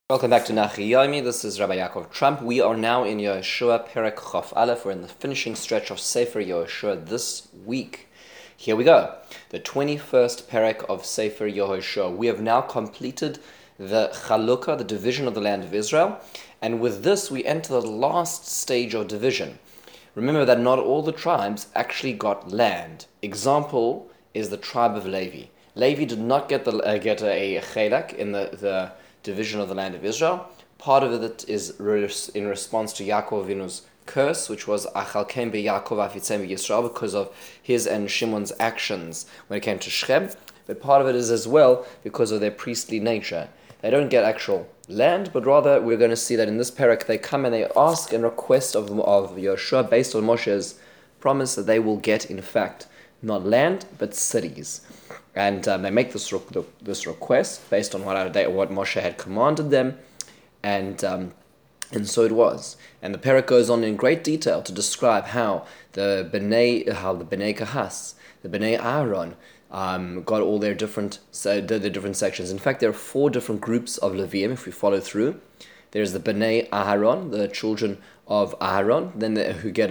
Welcome back to Nachi Yomi. This is Rabbi Yaakov Trump. We are now in Yehoshua Perek Chof Aleph. We're in the finishing stretch of Sefer Yehoshua this week. Here we go. The 21st Perek of Sefer Yehoshua. We have now completed the Chalukah, the division of the land of Israel. And with this, we enter the last stage of division. Remember that not all the tribes actually got land. Example is the tribe of Levi. Levi did not get a chelak in the division of the land of Israel. Part of it is in response to Yaakov Avinu's curse, which was Achalkem beYaakov Afitzem Yisrael, because of his and Shimon's actions when it came to Shechem. But part of it is as well because of their priestly nature. They don't get actual land, but rather we're going to see that in this parak they come and they ask and request of Yehoshua based on Moshe's promise that they will get, in fact, not land but cities. And they make this request based on what Moshe had commanded them, and so it was. And the parak goes on in great detail to describe how the Bnei Kahas, the Bnei Aaron, got all their different sections. In fact, there are 4 different groups of Leviim. If we follow through, there's the Bnei Aharon, the children of Aaron, then who get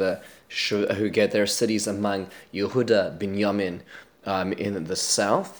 their cities among Yehuda, Binyamin, in the south,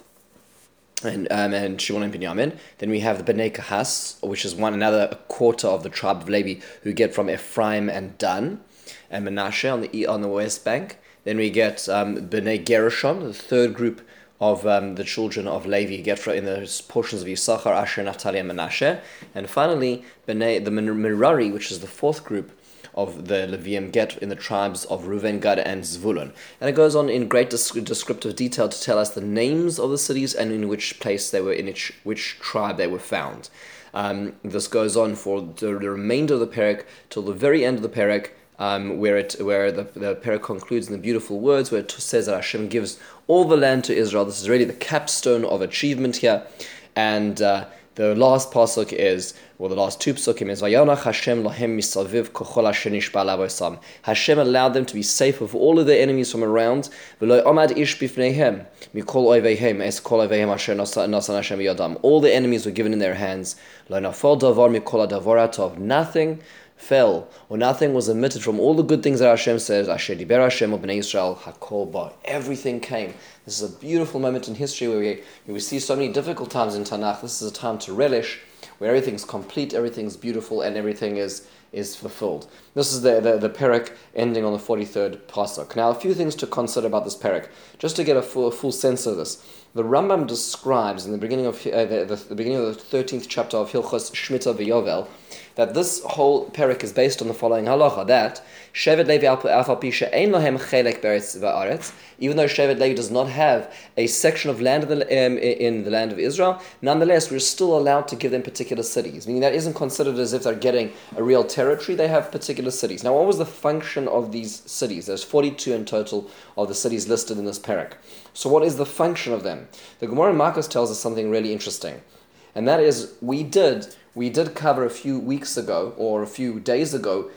and Shimon and Binyamin. Then we have the Bnei Kahas, which is another quarter of the tribe of Levi, who get from Ephraim and Dan, and Manasseh on the west bank. Then we get Bnei Gershon, the third group of the children of Levi, get in the portions of Yisachar, Asher, Naphtali, and Manasseh. And finally, the Merari, which is the fourth group of the Levium, get in the tribes of Reuven, Gad, and Zvulun. And it goes on in great descriptive detail to tell us the names of the cities and in which place they were, in which tribe they were found. This goes on for the remainder of the parak till the very end of the parak, where the parak concludes in the beautiful words where it says that Hashem gives all the land to Israel. This is really the capstone of achievement here, and the last pasuk is, well, the last 2 psukim is, Vayonach Hashem lahem misaviv kochol asher nishba alav. Hashem allowed them to be safe of all of their enemies from around. V'lo amad ish bifneihem mikol oiveihem es kol oiveihem asher nasan Hashem yadam. All the enemies were given in their hands. Lo nafal davar mikol adavoratov. Nothing fell, or nothing was omitted from all the good things that Hashem says. Asher diber Hashem of Bnei Yisrael hakol ba. Everything came. This is a beautiful moment in history where we see so many difficult times in Tanakh. This is a time to relish, where everything's complete, everything's beautiful, and everything is fulfilled. This is the parak ending on the 43rd pasuk. Now, a few things to consider about this parak, just to get a full sense of this. The Rambam describes in the beginning of the 13th chapter of Hilchos Shmita v'Yovel that this whole parak is based on the following halacha, that Shevet Levi Alpha Pisha Ein Lohem Chelek Beretz Va'aretz, even though Shevet Levi does not have a section of land in the land of Israel, nonetheless we're still allowed to give them particular cities, meaning that isn't considered as if they're getting a real territory. They have particular cities. Now, what was the function of these cities? There's 42 in total of the cities listed in this parak. So what is the function of them? The Gemara in Marcos tells us something really interesting, and that is we did cover a few weeks ago, or a few days ago,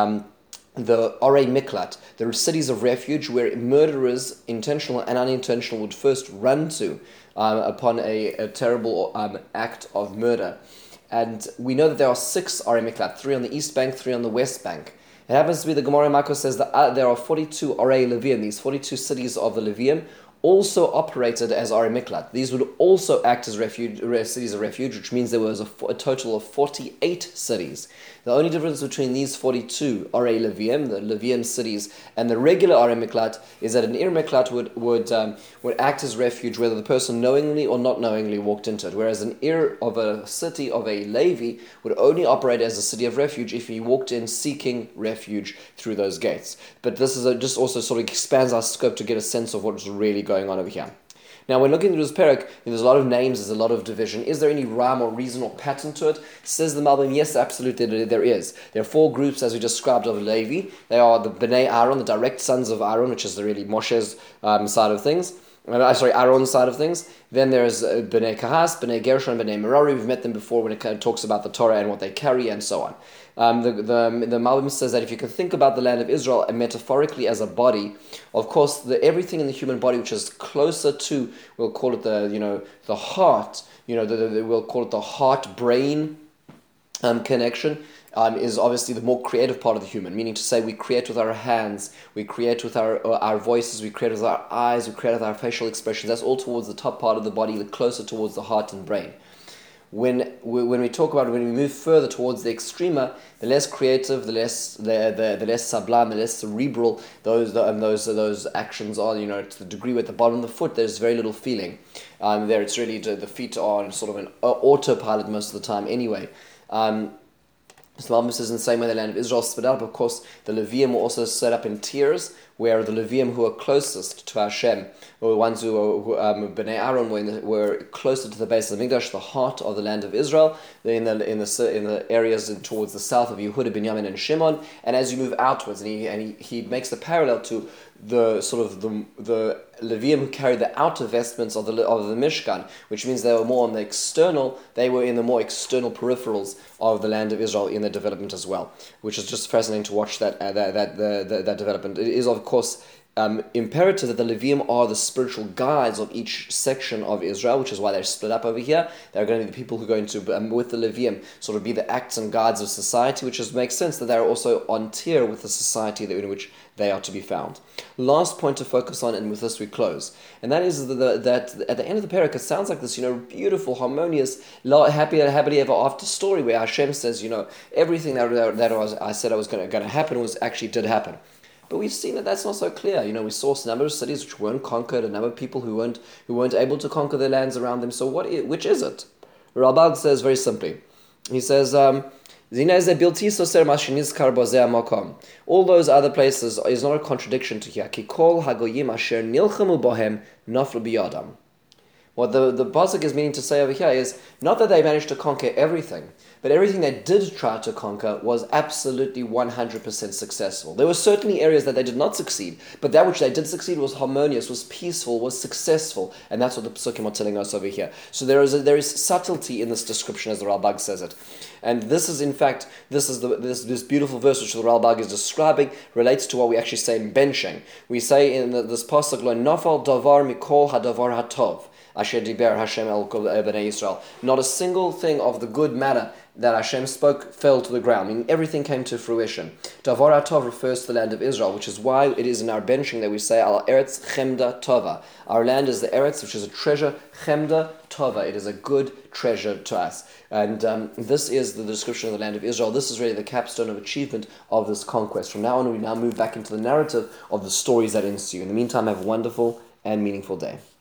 the Orei Miklat, the cities of refuge where murderers, intentional and unintentional, would first run to upon a terrible act of murder. And we know that there are 6 Orei Miklat, 3 on the east bank, 3 on the west bank. It happens to be the Gemara Makos says that there are 42 Orei Leviim, these 42 cities of the Leviim, also operated as Orei Miklat. These would also act as cities of refuge, which means there was a total of 48 cities. The only difference between these 42 Orei Leviim, the Leviim cities, and the regular Orei Miklat is that an Ir Miklat would act as refuge whether the person knowingly or not knowingly walked into it, whereas an Ir of a city of a Levi would only operate as a city of refuge if he walked in seeking refuge through those gates. But this is just also sort of expands our scope to get a sense of what's really going on over here. Now, when looking through this parak, there's a lot of names, there's a lot of division. Is there any rhyme or reason or pattern to it? Says the Malbim, yes, absolutely, there is. There are 4 groups, as we described, of Levi. They are the Bnei Aaron, the direct sons of Aaron, which is really Moshe's side of things. Aaron's side of things. Then there's Bnei Kahas, Bnei Gershon, Bnei Merari. We've met them before when it kind of talks about the Torah and what they carry and so on. The Malbim says that if you can think about the land of Israel metaphorically as a body, of course, everything in the human body which is closer to, we'll call it the heart, we'll call it the heart, brain, connection is obviously the more creative part of the human, meaning to say we create with our hands, we create with our voices, we create with our eyes, we create with our facial expressions. That's all towards the top part of the body, closer towards the heart and brain. When we talk about, when we move further towards the extrema, the less creative, the less sublime, the less cerebral those actions are. To the degree where at the bottom of the foot there's very little feeling. There it's really the feet are on sort of an autopilot most of the time anyway. So the Bible says in the same way the land of Israel split up. Of course, the Levium were also set up in tiers, where the Levium who are closest to Hashem, or the ones Bnei Aaron were closer to the base of the Mikdash, the heart of the land of Israel, in the areas towards the south of Yehuda, Binyamin, and Shimon. And as you move outwards, and he makes the parallel to the sort of the Levium who carried the outer vestments of the Mishkan, which means they were more on the external. They were in the more external peripherals of the land of Israel in their development as well, which is just fascinating to watch that development. It is of course imperative that the Levium are the spiritual guides of each section of Israel, which is why they're split up over here. They're going to be the people who are going to, with the Levium, sort of be the acts and guides of society, which makes sense that they're also on tier with the society in which they are to be found. Last point to focus on, and with this we close, and that is that at the end of the parak, it sounds like this, beautiful, harmonious, happily ever after story where Hashem says, everything that I said I was going to happen actually did happen. But we've seen that that's not so clear. We saw a number of cities which weren't conquered, a number of people who weren't able to conquer their lands around them. So which is it? Ralbag says very simply. He says, all those other places is not a contradiction to here. What the pasuk is meaning to say over here is not that they managed to conquer everything, but everything they did try to conquer was absolutely 100% successful. There were certainly areas that they did not succeed, but that which they did succeed was harmonious, was peaceful, was successful, and that's what the psukim are telling us over here. So there is subtlety in this description, as the Ralbag says it, and this is in fact this beautiful verse which the Ralbag is describing relates to what we actually say in benching. We say in this pasuk, "Lo nafal davar mikol hadavar hatov." Asher diber Hashem el kol bnei Yisrael. Not a single thing of the good matter that Hashem spoke fell to the ground, meaning everything came to fruition. Davar HaTov refers to the land of Israel, which is why it is in our benching that we say, Al Eretz Chemda Tova. Our land is the Eretz, which is a treasure, Chemda Tova. It is a good treasure to us. And this is the description of the land of Israel. This is really the capstone of achievement of this conquest. From now on, we now move back into the narrative of the stories that ensue. In the meantime, have a wonderful and meaningful day.